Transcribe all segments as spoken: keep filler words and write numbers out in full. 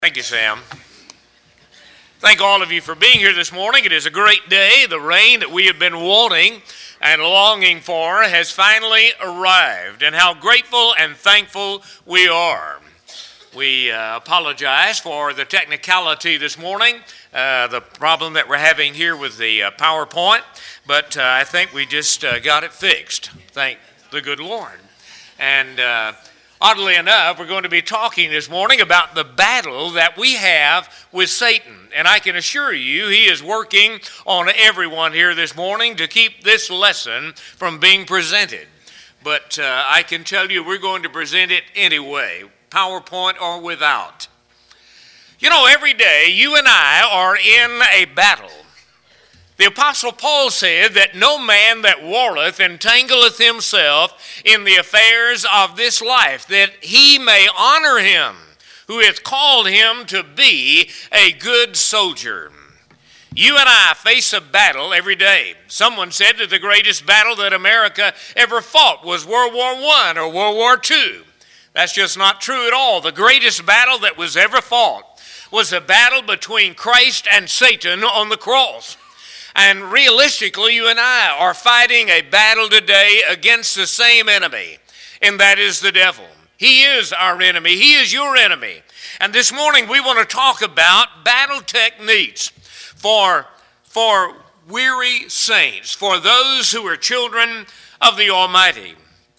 Thank you, Sam. Thank all of you for being here this morning. It is a great day. The rain that we have been wanting and longing for has finally arrived, and how grateful and thankful we are. We uh, apologize for the technicality this morning, uh, the problem that we're having here with the uh, PowerPoint, but uh, I think we just uh, got it fixed. Thank the good Lord. And uh, Oddly enough, we're going to be talking this morning about the battle that we have with Satan. And I can assure you, he is working on everyone here this morning to keep this lesson from being presented. But uh, I can tell you, we're going to present it anyway, PowerPoint or without. You know, every day you and I are in a battle. The Apostle Paul said that no man that warreth entangleth himself in the affairs of this life, that he may honor him who hath called him to be a good soldier. You and I face a battle every day. Someone said that the greatest battle that America ever fought was World War One or World War Two. That's just not true at all. The greatest battle that was ever fought was a battle between Christ and Satan on the cross. And realistically, you and I are fighting a battle today against the same enemy, and that is the devil. He is our enemy. He is your enemy. And this morning we want to talk about battle techniques for, for weary saints, for those who are children of the Almighty.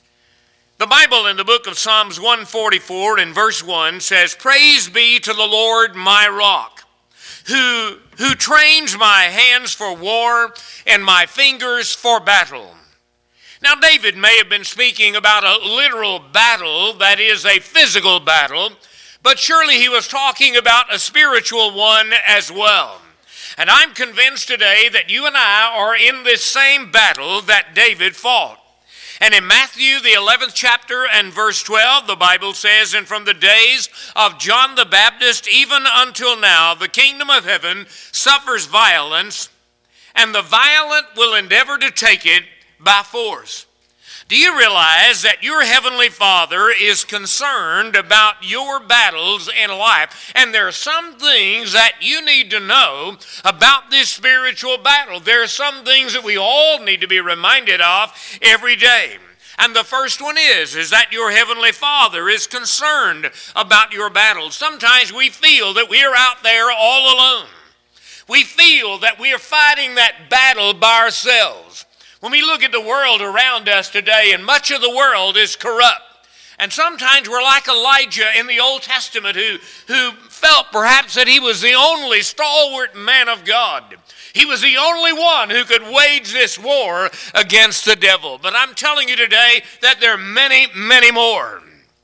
The Bible in the book of Psalms one forty-four in verse one says, "Praise be to the Lord my rock, who who trains my hands for war and my fingers for battle." Now, David may have been speaking about a literal battle, that is a physical battle, but surely he was talking about a spiritual one as well. And I'm convinced today that you and I are in this same battle that David fought. And in Matthew, the eleventh chapter and verse twelve, the Bible says, "And from the days of John the Baptist even until now, the kingdom of heaven suffers violence, and the violent will endeavor to take it by force." Do you realize that your Heavenly Father is concerned about your battles in life? And there are some things that you need to know about this spiritual battle. There are some things that we all need to be reminded of every day. And the first one is, is that your Heavenly Father is concerned about your battles. Sometimes we feel that we are out there all alone. We feel that we are fighting that battle by ourselves. When we look at the world around us today, and much of the world is corrupt. And sometimes we're like Elijah in the Old Testament who, who felt perhaps that he was the only stalwart man of God. He was the only one who could wage this war against the devil. But I'm telling you today that there are many, many more.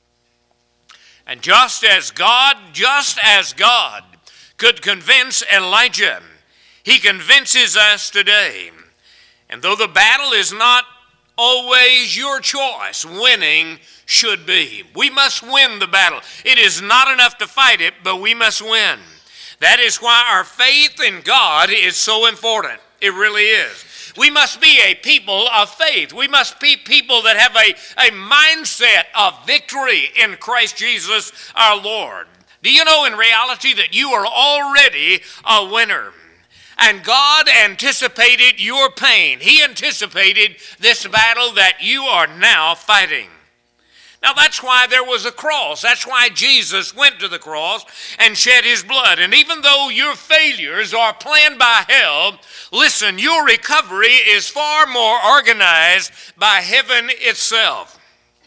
And just as God, just as God could convince Elijah, he convinces us today. And though the battle is not always your choice, winning should be. We must win the battle. It is not enough to fight it, but we must win. That is why our faith in God is so important. It really is. We must be a people of faith. We must be people that have a, a mindset of victory in Christ Jesus our Lord. Do you know in reality that you are already a winner? And God anticipated your pain. He anticipated this battle that you are now fighting. Now that's why there was a cross. That's why Jesus went to the cross and shed his blood. And even though your failures are planned by hell, listen, your recovery is far more organized by heaven itself.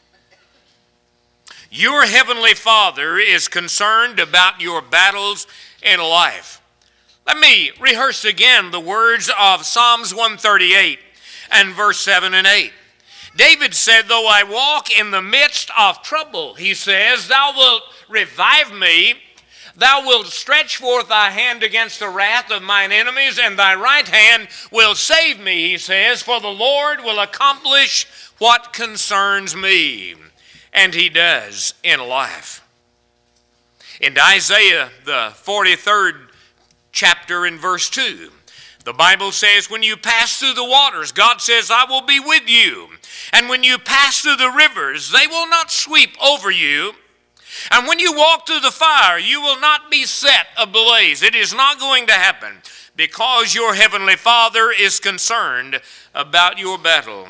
Your Heavenly Father is concerned about your battles in life. Let me rehearse again the words of Psalms one thirty-eight and verse seven and eight. David said, "Though I walk in the midst of trouble," he says, "thou wilt revive me. Thou wilt stretch forth thy hand against the wrath of mine enemies, and thy right hand will save me," he says, "for the Lord will accomplish what concerns me." And he does in life. In Isaiah, the forty-third chapter in verse two, the Bible says, "When you pass through the waters," God says, "I will be with you. And when you pass through the rivers, they will not sweep over you. And when you walk through the fire, you will not be set ablaze. It is not going to happen because your heavenly Father is concerned about your battle.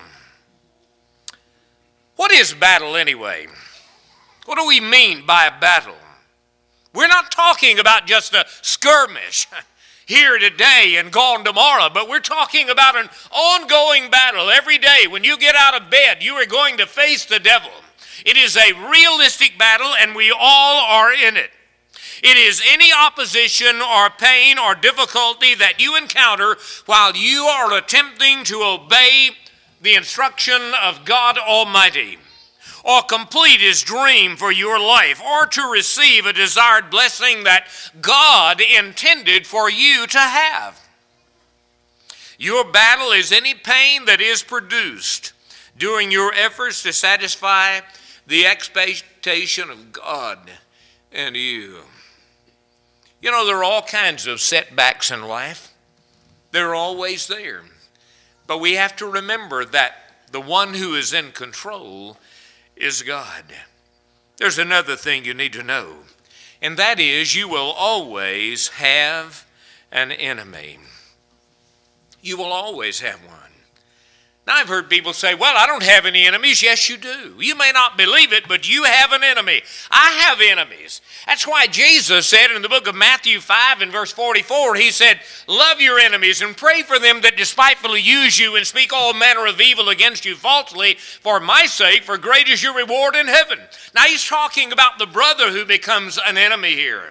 What is battle anyway? What do we mean by a battle? We're not talking about just a skirmish here today and gone tomorrow, but we're talking about an ongoing battle. Every day when you get out of bed, you are going to face the devil. It is a realistic battle, and we all are in it. It is any opposition or pain or difficulty that you encounter while you are attempting to obey the instruction of God Almighty, or complete His dream for your life, or to receive a desired blessing that God intended for you to have. Your battle is any pain that is produced during your efforts to satisfy the expectation of God and you. You know, there are all kinds of setbacks in life. They're always there. But we have to remember that the one who is in control is God. There's another thing you need to know, and that is you will always have an enemy. You will always have one. Now, I've heard people say, well, I don't have any enemies. Yes, you do. You may not believe it, but you have an enemy. I have enemies. That's why Jesus said in the book of Matthew five and verse forty-four, He said, love your enemies and pray for them that despitefully use you and speak all manner of evil against you falsely for my sake, for great is your reward in heaven. Now, He's talking about the brother who becomes an enemy here.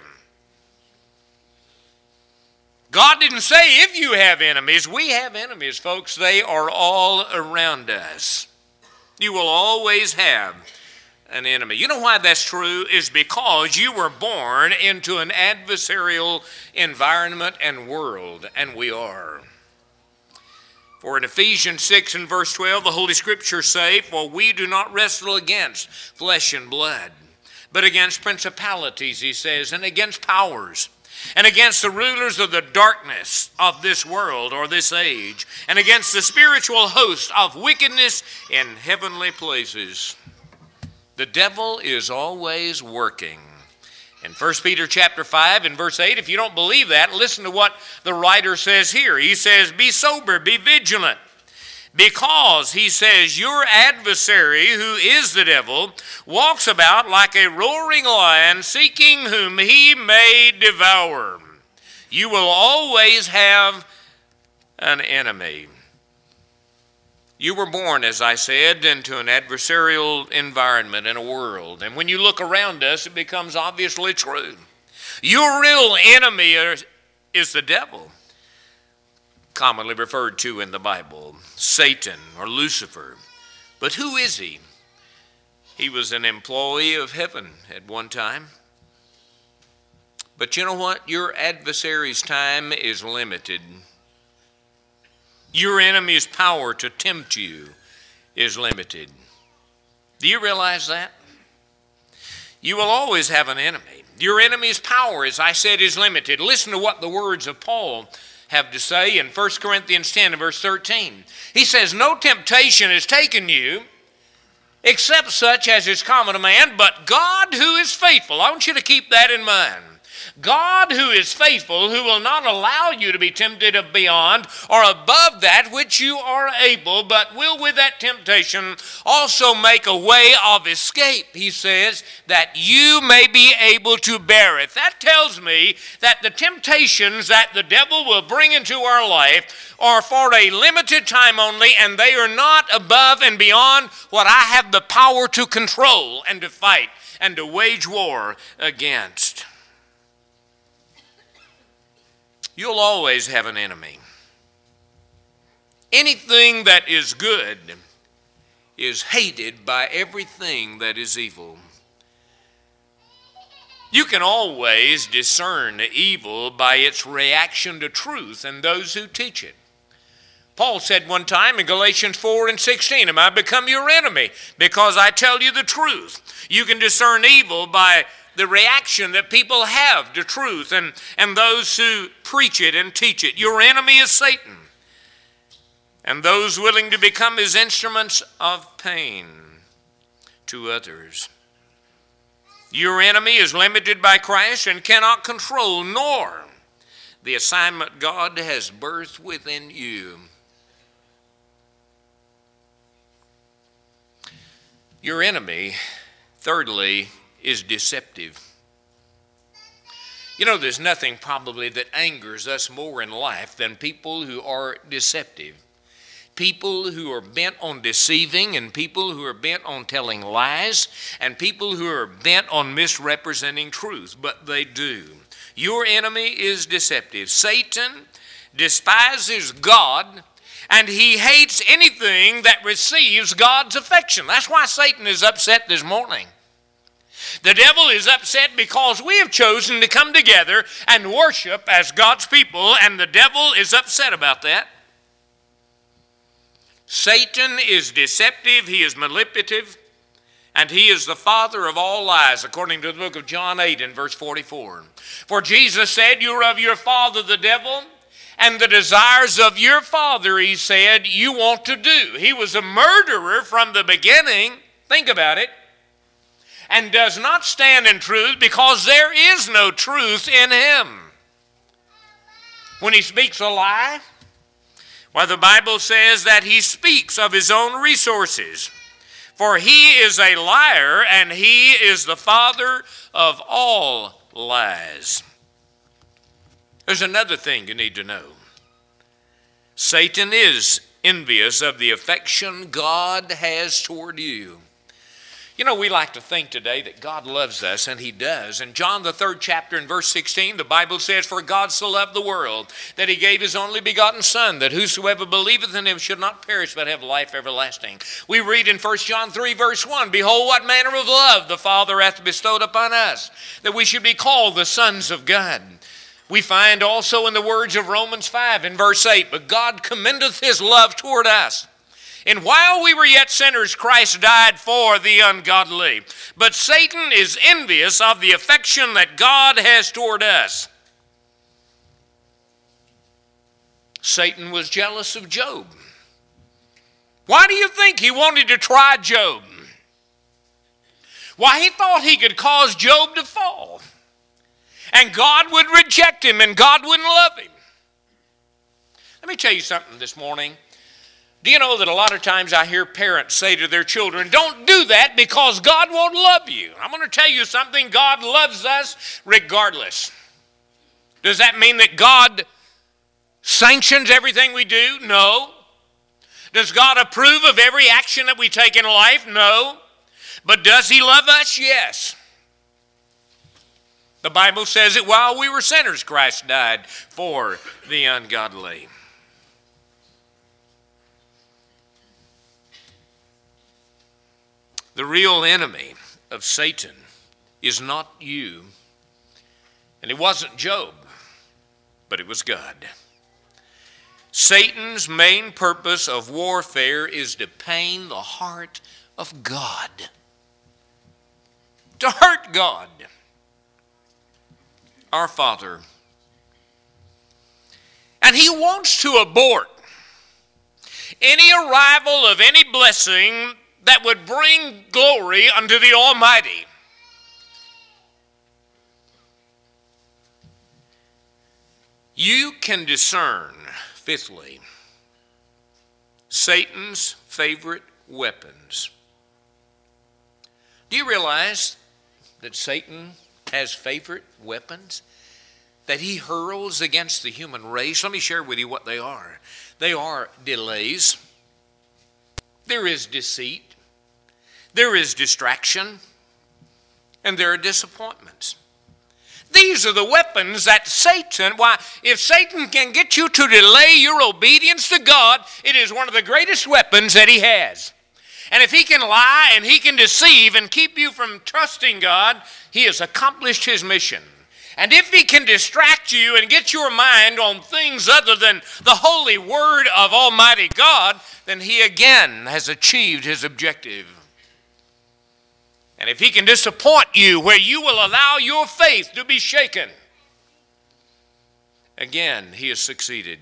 God didn't say if you have enemies. We have enemies, folks. They are all around us. You will always have an enemy. You know why that's true? Is because you were born into an adversarial environment and world, and we are. For in Ephesians six and verse twelve, the Holy Scriptures say, for we do not wrestle against flesh and blood, but against principalities, he says, and against powers, and against the rulers of the darkness of this world or this age, and against the spiritual host of wickedness in heavenly places. The devil is always working. In First Peter chapter five and verse eight, if you don't believe that, listen to what the writer says here. He says, be sober, be vigilant, because, he says, your adversary, who is the devil, walks about like a roaring lion, seeking whom he may devour. You will always have an enemy. You were born, as I said, into an adversarial environment in a world. And when you look around us, it becomes obviously true. Your real enemy is the devil, commonly referred to in the Bible, Satan or Lucifer. But who is he? He was an employee of heaven at one time. But you know what? Your adversary's time is limited. Your enemy's power to tempt you is limited. Do you realize that? You will always have an enemy. Your enemy's power, as I said, is limited. Listen to what the words of Paul have to say in First Corinthians ten and verse thirteen. He says, no temptation has taken you except such as is common to man, but God who is faithful. I want you to keep that in mind. God who is faithful, who will not allow you to be tempted beyond or above that which you are able, but will with that temptation also make a way of escape, he says, that you may be able to bear it. That tells me that the temptations that the devil will bring into our life are for a limited time only, and they are not above and beyond what I have the power to control and to fight and to wage war against. You'll always have an enemy. Anything that is good is hated by everything that is evil. You can always discern evil by its reaction to truth and those who teach it. Paul said one time in Galatians four and sixteen, am I become your enemy because I tell you the truth? You can discern evil by the reaction that people have to truth and, and those who preach it and teach it. Your enemy is Satan and those willing to become his instruments of pain to others. Your enemy is limited by Christ and cannot control nor the assignment God has birthed within you. Your enemy, thirdly, is deceptive. You know, there's nothing probably that angers us more in life than people who are deceptive. People who are bent on deceiving, and people who are bent on telling lies, and people who are bent on misrepresenting truth, but they do. Your enemy is deceptive. Satan despises God, and he hates anything that receives God's affection. That's why Satan is upset this morning. The devil is upset because we have chosen to come together and worship as God's people, and the devil is upset about that. Satan is deceptive, he is manipulative, and he is the father of all lies, according to the book of John eight and verse forty-four. For Jesus said, "You are of your father the devil, and the desires of your father," he said, "you want to do." He was a murderer from the beginning. Think about it. And does not stand in truth because there is no truth in him. When he speaks a lie, well, the Bible says that he speaks of his own resources. For he is a liar, and he is the father of all lies. There's another thing you need to know. Satan is envious of the affection God has toward you. You know, we like to think today that God loves us, and he does. In John, the third chapter, in verse sixteen, the Bible says, "For God so loved the world, that he gave his only begotten Son, that whosoever believeth in him should not perish, but have life everlasting." We read in First John three, verse one, "Behold, what manner of love the Father hath bestowed upon us, that we should be called the sons of God." We find also in the words of Romans five, in verse eight, "But God commendeth his love toward us, and while we were yet sinners, Christ died for the ungodly." But Satan is envious of the affection that God has toward us. Satan was jealous of Job. Why do you think he wanted to try Job? Why, he thought he could cause Job to fall, and God would reject him, and God wouldn't love him. Let me tell you something this morning. Do you know that a lot of times I hear parents say to their children, "Don't do that because God won't love you." I'm going to tell you something. God loves us regardless. Does that mean that God sanctions everything we do? No. Does God approve of every action that we take in life? No. But does he love us? Yes. The Bible says that while we were sinners, Christ died for the ungodly. The real enemy of Satan is not you, and it wasn't Job, but it was God. Satan's main purpose of warfare is to pain the heart of God, to hurt God, our Father. And he wants to abort any arrival of any blessing that would bring glory unto the Almighty. You can discern, fifthly, Satan's favorite weapons. Do you realize that Satan has favorite weapons that he hurls against the human race? Let me share with you what they are. They are delays. There is deceit. There is distraction, and there are disappointments. These are the weapons that Satan, why, if Satan can get you to delay your obedience to God, it is one of the greatest weapons that he has. And if he can lie and he can deceive and keep you from trusting God, he has accomplished his mission. And if he can distract you and get your mind on things other than the holy word of Almighty God, then he again has achieved his objective. And if he can disappoint you where you will allow your faith to be shaken, again, he has succeeded.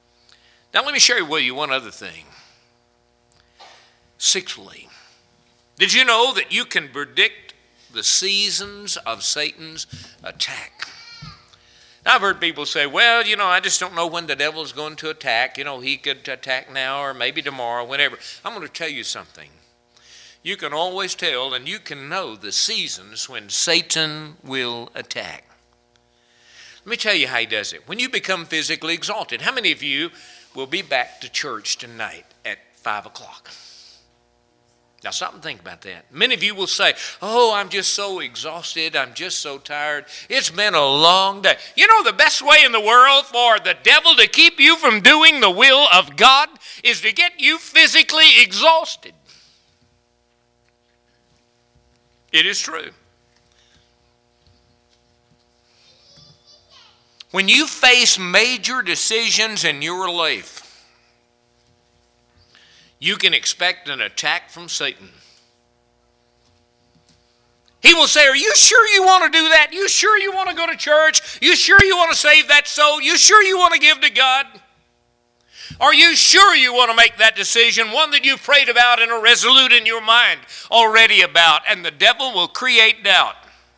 Now let me share with you one other thing. Sixthly, Did you know that you can predict the seasons of Satan's attack? Now, I've heard people say, well, you know, I just don't know when the devil's going to attack. You know, he could attack now or maybe tomorrow, whenever. I'm going to tell you something. You can always tell and you can know the seasons when Satan will attack. Let me tell you how he does it. When you become physically exhausted, how many of you will be back to church tonight at five o'clock? Now stop and think about that. Many of you will say, oh, I'm just so exhausted. I'm just so tired. It's been a long day. You know the best way in the world for the devil to keep you from doing the will of God is to get you physically exhausted. It is true. When you face major decisions in your life, you can expect an attack from Satan. He will say, are you sure you want to do that? You sure you want to go to church? You sure you want to save that soul? You sure you want to give to God? Are you sure you want to make that decision, one that you've prayed about and are resolute in your mind already about? And the devil will create doubt.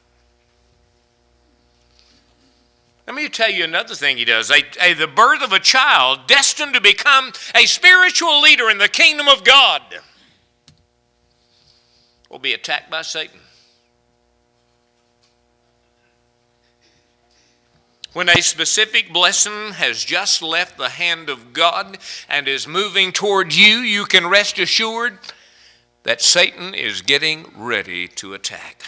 Let me tell you another thing he does. A, a, the birth of a child destined to become a spiritual leader in the kingdom of God will be attacked by Satan. When a specific blessing has just left the hand of God and is moving toward you, you can rest assured that Satan is getting ready to attack.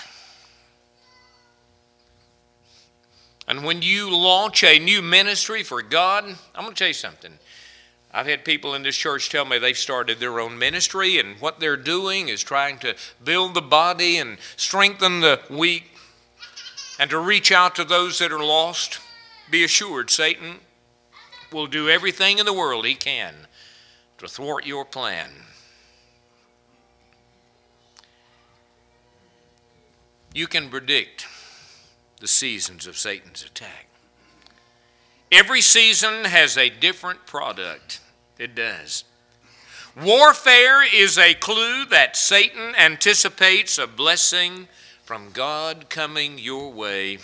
And when you launch a new ministry for God, I'm going to tell you something. I've had people in this church tell me they've started their own ministry, and what they're doing is trying to build the body and strengthen the weak and to reach out to those that are lost. Be assured, Satan will do everything in the world he can to thwart your plan. You can predict the seasons of Satan's attack. Every season has a different product. It does. Warfare is a clue that Satan anticipates a blessing from God coming your way.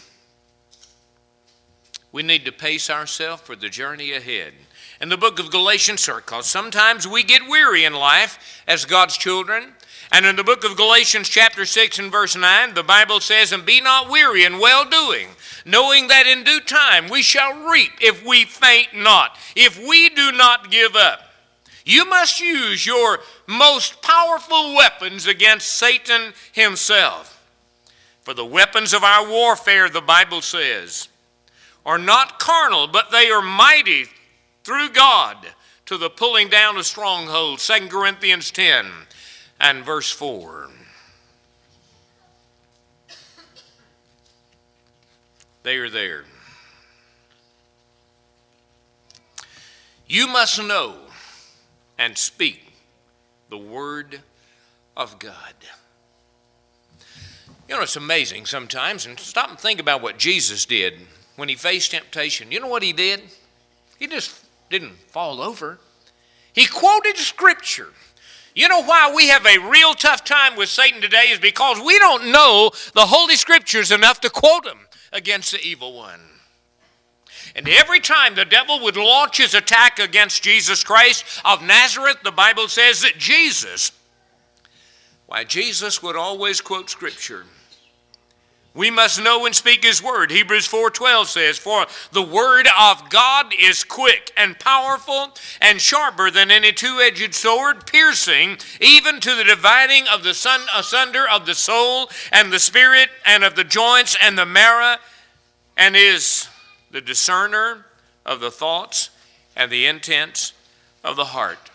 We need to pace ourselves for the journey ahead. In the book of Galatians, because sometimes we get weary in life as God's children. And in the book of Galatians chapter six and verse nine, the Bible says, and be not weary in well-doing, knowing that in due time we shall reap if we faint not, if we do not give up. You must use your most powerful weapons against Satan himself. For the weapons of our warfare, the Bible says, are not carnal, but they are mighty through God to the pulling down of strongholds. Second Corinthians ten. And verse four. They are there. You must know and speak the word of God. You know, it's amazing sometimes, and stop and think about what Jesus did when he faced temptation. You know what he did? He just didn't fall over. He quoted Scripture. You know why we have a real tough time with Satan today is because we don't know the Holy Scriptures enough to quote them against the evil one. And every time the devil would launch his attack against Jesus Christ of Nazareth, the Bible says that Jesus, why Jesus would always quote Scripture. We must know and speak his word. Hebrews four twelve says, for the word of God is quick and powerful and sharper than any two-edged sword, piercing even to the dividing of the sun, asunder of the soul and the spirit and of the joints and the marrow, and is the discerner of the thoughts and the intents of the heart.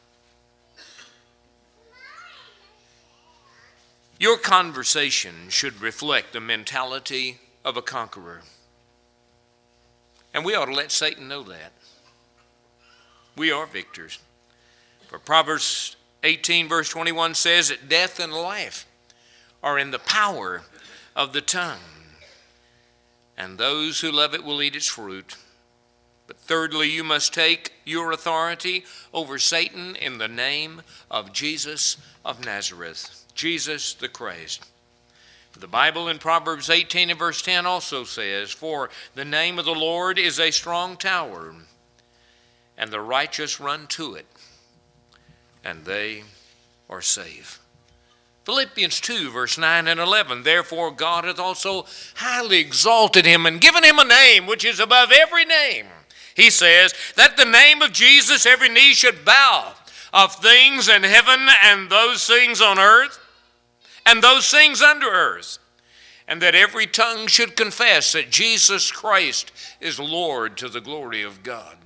Your conversation should reflect the mentality of a conqueror. And we ought to let Satan know that. We are victors. For Proverbs eighteen verse twenty-one says that death and life are in the power of the tongue, and those who love it will eat its fruit. But thirdly, you must take your authority over Satan in the name of Jesus of Nazareth. Jesus the Christ. The Bible in Proverbs eighteen and verse ten also says, "For the name of the Lord is a strong tower, and the righteous run to it, and they are safe." Philippians two, verse nine and eleven, "Therefore God hath also highly exalted him and given him a name which is above every name." He says that the name of Jesus every knee should bow, of things in heaven and those things on earth and those things under earth, and that every tongue should confess that Jesus Christ is Lord, to the glory of God.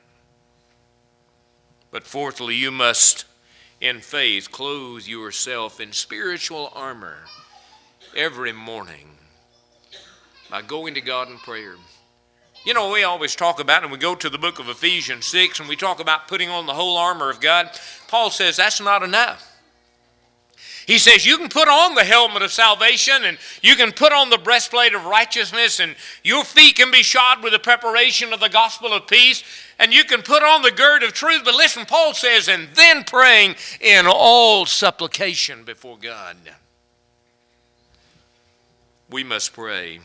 But fourthly, you must in faith clothe yourself in spiritual armor every morning by going to God in prayer. You know, we always talk about, and we go to the book of Ephesians six, and we talk about putting on the whole armor of God. Paul says that's not enough. He says you can put on the helmet of salvation, and you can put on the breastplate of righteousness, and your feet can be shod with the preparation of the gospel of peace, and you can put on the gird of truth. But listen, Paul says, and then praying in all supplication before God. We must pray.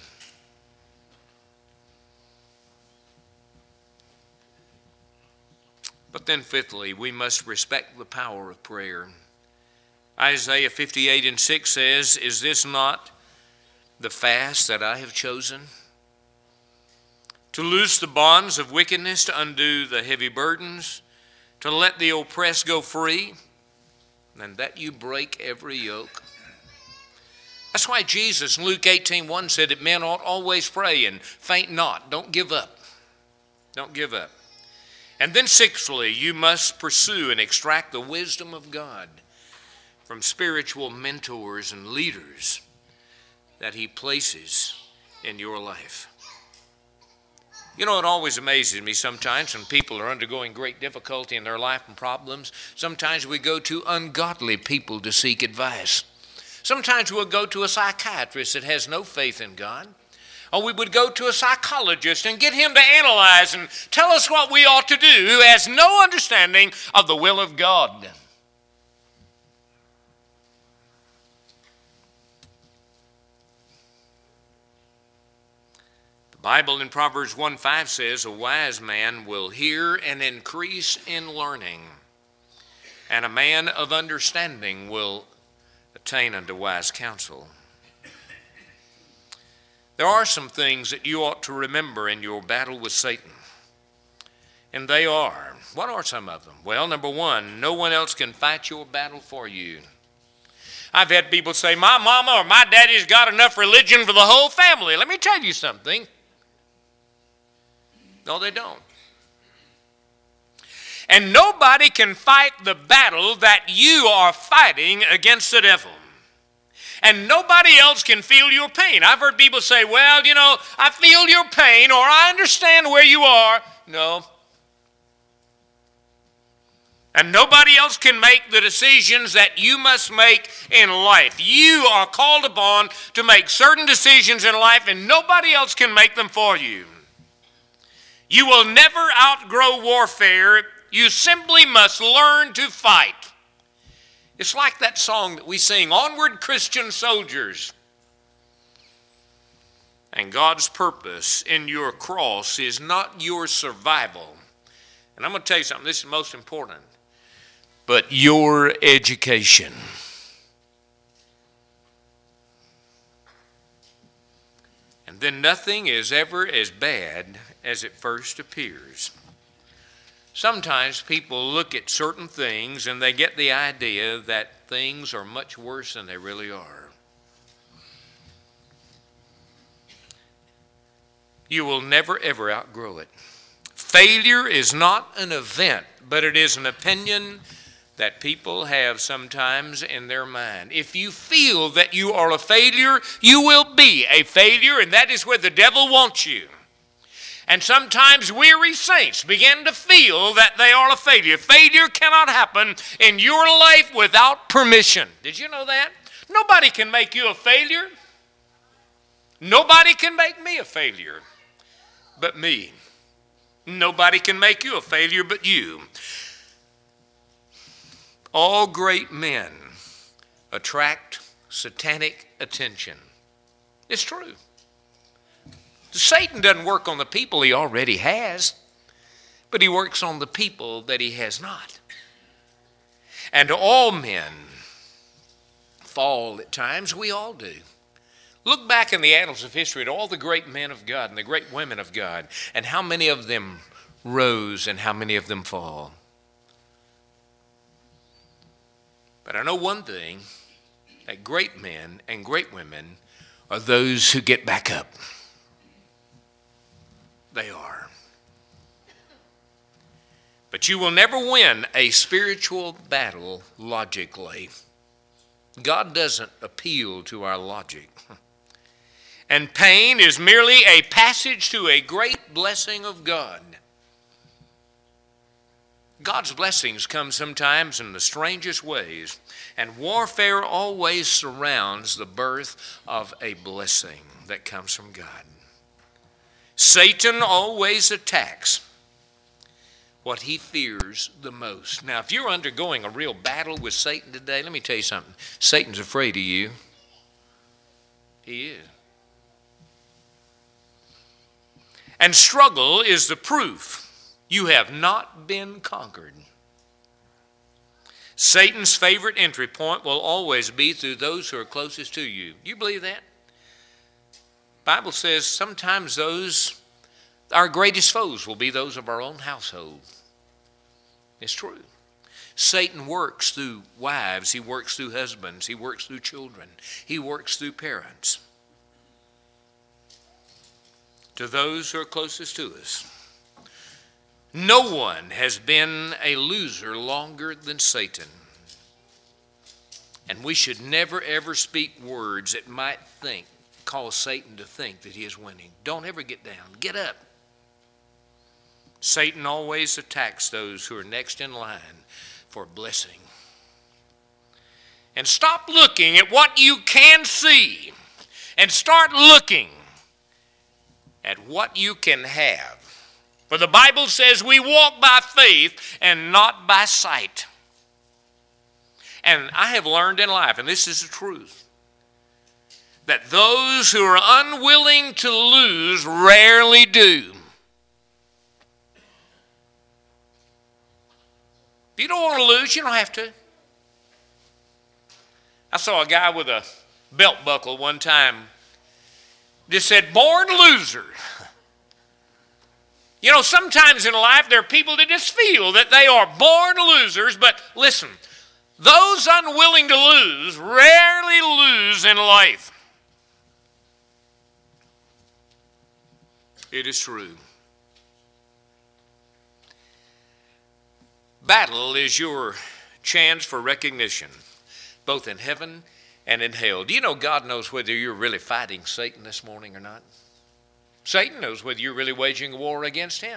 But then fifthly, we must respect the power of prayer. Isaiah fifty-eight and six says, "Is this not the fast that I have chosen? To loose the bonds of wickedness, to undo the heavy burdens, to let the oppressed go free, and that you break every yoke." That's why Jesus in Luke eighteen one said that men ought always pray and faint not. Don't give up. Don't give up. And then sixthly, you must pursue and extract the wisdom of God from spiritual mentors and leaders that he places in your life. You know, it always amazes me sometimes when people are undergoing great difficulty in their life and problems. Sometimes we go to ungodly people to seek advice. Sometimes we'll go to a psychiatrist that has no faith in God. Or we would go to a psychologist and get him to analyze and tell us what we ought to do, who has no understanding of the will of God. The Bible in Proverbs one five says, "A wise man will hear and increase in learning, and a man of understanding will attain unto wise counsel." There are some things that you ought to remember in your battle with Satan. And they are, what are some of them? Well, number one, no one else can fight your battle for you. I've had people say, "My mama or my daddy's got enough religion for the whole family." Let me tell you something. No, they don't. And nobody can fight the battle that you are fighting against the devil. And nobody else can feel your pain. I've heard people say, "Well, you know, I feel your pain," or "I understand where you are." No. And nobody else can make the decisions that you must make in life. You are called upon to make certain decisions in life, and nobody else can make them for you. You will never outgrow warfare. You simply must learn to fight. It's like that song that we sing, "Onward, Christian Soldiers." And God's purpose in your cross is not your survival. And I'm going to tell you something, this is most important, but your education. And then nothing is ever as bad as it first appears. Sometimes people look at certain things and they get the idea that things are much worse than they really are. You will never, ever outgrow it. Failure is not an event, but it is an opinion that people have sometimes in their mind. If you feel that you are a failure, you will be a failure, and that is where the devil wants you. And sometimes weary saints begin to feel that they are a failure. Failure cannot happen in your life without permission. Did you know that? Nobody can make you a failure. Nobody can make me a failure but me. Nobody can make you a failure but you. All great men attract satanic attention. It's true. Satan doesn't work on the people he already has, but he works on the people that he has not. And all men fall at times. We all do. Look back in the annals of history at all the great men of God and the great women of God, and how many of them rose and how many of them fall. But I know one thing, that great men and great women are those who get back up. They are. But you will never win a spiritual battle logically. God doesn't appeal to our logic. And pain is merely a passage to a great blessing of God. God's blessings come sometimes in the strangest ways, and warfare always surrounds the birth of a blessing that comes from God. Satan always attacks what he fears the most. Now, if you're undergoing a real battle with Satan today, let me tell you something. Satan's afraid of you. He is. And struggle is the proof you have not been conquered. Satan's favorite entry point will always be through those who are closest to you. You believe that? The Bible says sometimes those, our greatest foes will be those of our own household. It's true. Satan works through wives. He works through husbands. He works through children. He works through parents. To those who are closest to us. No one has been a loser longer than Satan. And we should never ever speak words that might think, cause Satan to think that he is winning. Don't ever get down. Get up. Satan always attacks those who are next in line for blessing. And stop looking at what you can see and start looking at what you can have. For the Bible says we walk by faith and not by sight. And I have learned in life, and this is the truth, that those who are unwilling to lose rarely do. If you don't want to lose, you don't have to. I saw a guy with a belt buckle one time. Just said, born loser. You know, sometimes in life there are people that just feel that they are born losers, but listen, those unwilling to lose rarely lose in life. It is true. Battle is your chance for recognition, both in heaven and in hell. Do you know God knows whether you're really fighting Satan this morning or not? Satan knows whether you're really waging a war against him.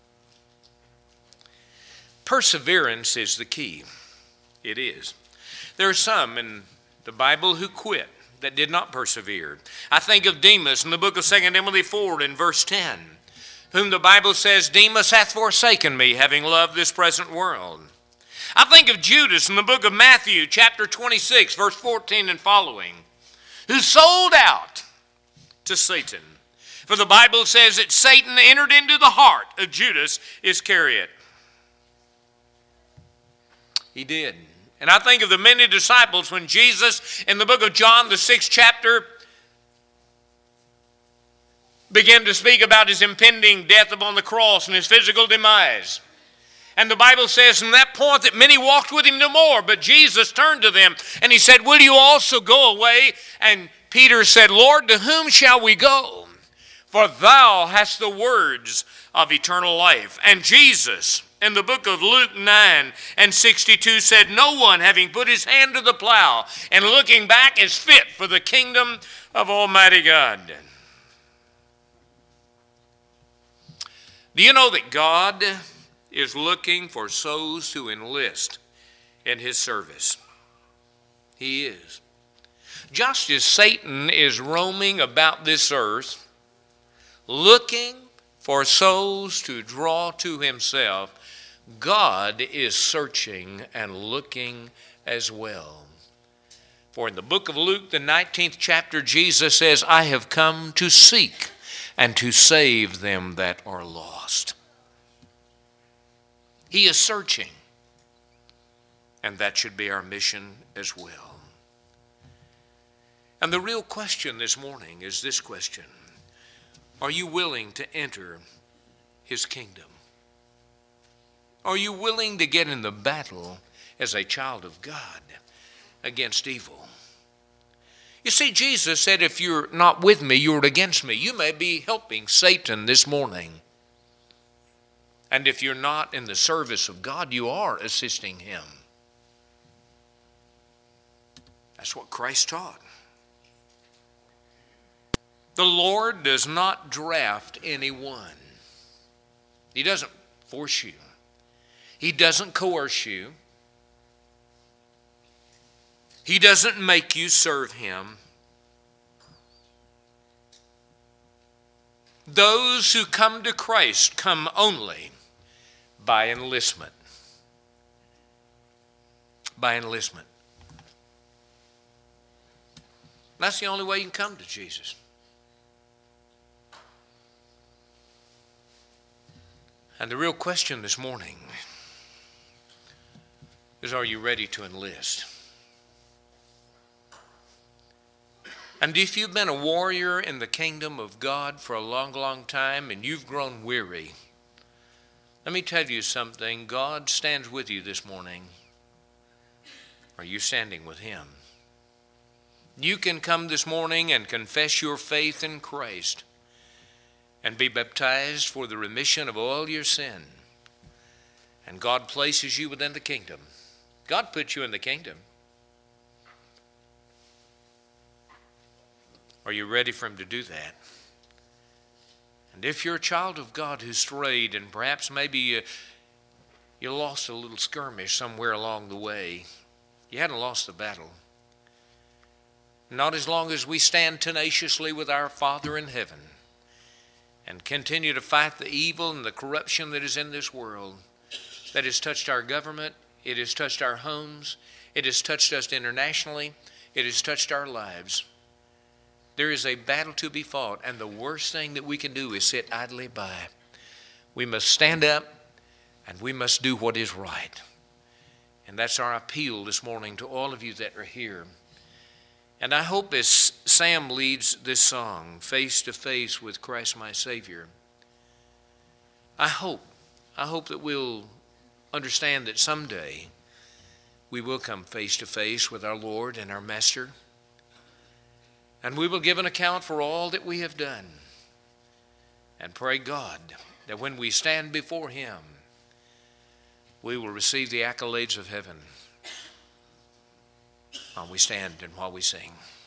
Perseverance is the key. It is. There are some in the Bible who quit, that did not persevere. I think of Demas in the book of Second Timothy four in verse ten, whom the Bible says, Demas hath forsaken me, having loved this present world. I think of Judas in the book of Matthew, chapter twenty-six, verse fourteen and following, who sold out to Satan. For the Bible says that Satan entered into the heart of Judas Iscariot. He did. And I think of the many disciples when Jesus, in the book of John, the sixth chapter, began to speak about his impending death upon the cross and his physical demise. And the Bible says from that point that many walked with him no more, but Jesus turned to them and he said, will you also go away? And Peter said, Lord, to whom shall we go? For thou hast the words of eternal life. And Jesus, in the book of Luke nine and sixty-two, said, no one having put his hand to the plow and looking back is fit for the kingdom of Almighty God. Do you know that God is looking for souls to enlist in his service? He is. Just as Satan is roaming about this earth, looking for souls to draw to himself, God is searching and looking as well. For in the book of Luke, the nineteenth chapter, Jesus says, I have come to seek and to save them that are lost. He is searching, and that should be our mission as well. And the real question this morning is this question: are you willing to enter his kingdom? Are you willing to get in the battle as a child of God against evil? You see, Jesus said, if you're not with me, you're against me. You may be helping Satan this morning. And if you're not in the service of God, you are assisting him. That's what Christ taught. The Lord does not draft anyone. He doesn't force you. He doesn't coerce you. He doesn't make you serve him. Those who come to Christ come only by enlistment. By enlistment. That's the only way you can come to Jesus. And the real question this morning is, are you ready to enlist? And if you've been a warrior in the kingdom of God for a long, long time and you've grown weary, let me tell you something. God stands with you this morning. Are you standing with him? You can come this morning and confess your faith in Christ and be baptized for the remission of all your sin. And God places you within the kingdom. God put you in the kingdom. Are you ready for him to do that? And if you're a child of God who strayed and perhaps maybe you, you lost a little skirmish somewhere along the way, you hadn't lost the battle. Not as long as we stand tenaciously with our Father in heaven and continue to fight the evil and the corruption that is in this world, that has touched our government, it has touched our homes, it has touched us internationally, it has touched our lives. There is a battle to be fought, and the worst thing that we can do is sit idly by. We must stand up, and we must do what is right. And that's our appeal this morning to all of you that are here. And I hope as Sam leads this song, Face to Face with Christ my Savior, I hope, I hope that we'll understand that someday we will come face to face with our Lord and our Master, and we will give an account for all that we have done, and pray God that when we stand before him, we will receive the accolades of heaven while we stand and while we sing.